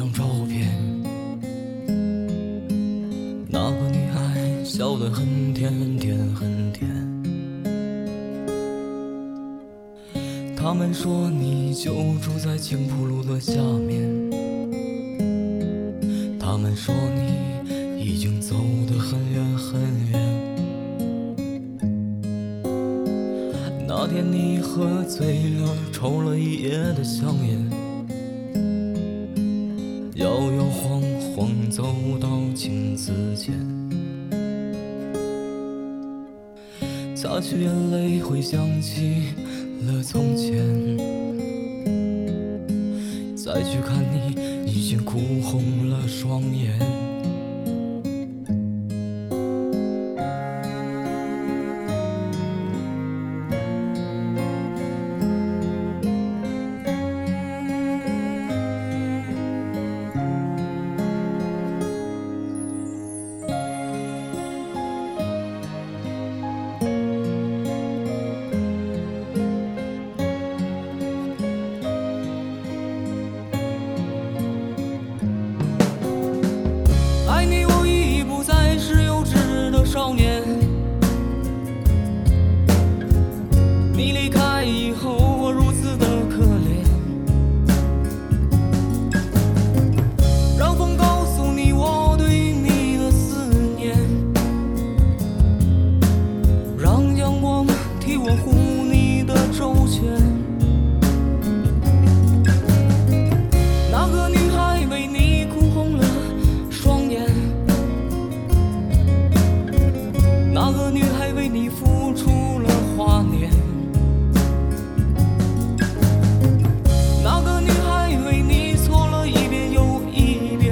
张照片，那个女孩笑得很甜很甜很甜。他们说你就住在青浦路的下面，他们说你已经走得很远很远。那天你喝醉了，抽了一夜的香烟，摇摇晃晃走到镜子前，擦去眼泪，回想起了从前，再去看你，已经哭红了双眼。少年，你离开以后，我如此的可怜。让风告诉你我对你的思念，让阳光替我护你的周全。那个女孩为你哭红了双眼，那个女孩为你付出了华年，那个女孩为你错了一遍又一遍，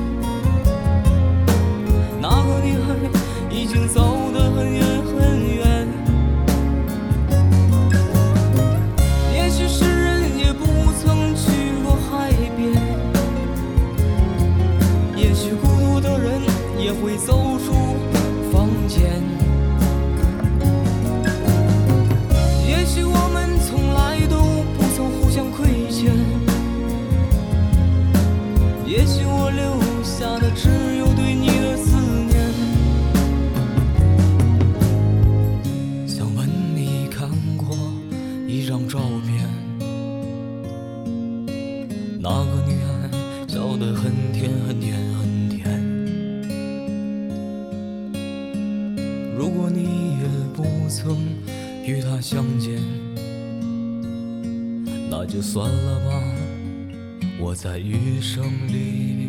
那个女孩已经走得很远很远。也许诗人也不曾去过海边，也许孤独的人也会走出房间，也许我们从来都不曾互相亏欠，也许我留下的只有对你的思念。想问你看过一张照片，那个女孩笑得很甜很甜很甜。如果你也不曾与她相见，那就算了吧，我在余生里